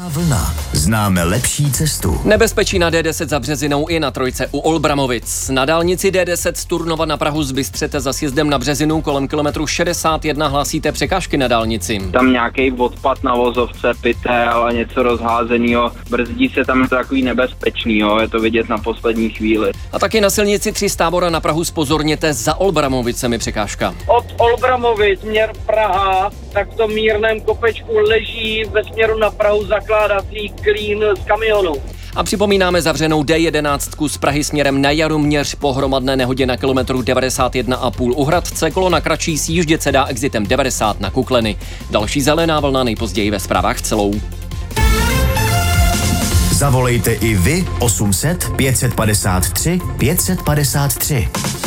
Vlna. Známe lepší cestu. Nebezpečí na D10 za Březinou i na trojce u Olbramovic. Na dálnici D10 z Turnova na Prahu z Bystřete za sjezdem na Březinu kolem kilometru 61 hlásíte překážky na dálnici. Tam nějaký odpad na vozovce, pytel a něco rozházenýho. Brzdí se tam, je to takový nebezpečný, je to vidět na poslední chvíli. A taky na silnici 3 z Tábora na Prahu zpozorněte, za Olbramovicemi překážka. Od Olbramovic směr Praha, tak v tom mírném kopečku leží ve směru na Prahu zakládací klín z kamionu. A připomínáme zavřenou D11 z Prahy směrem na Jaroměř po hromadné nehodě na kilometru 91,5 u Hradce. Kolona kratší sjíždět se dá exitem 90 na Kukleny. Další Zelená vlna nejpozději ve zprávách celou. Zavolejte i vy 800 553 553.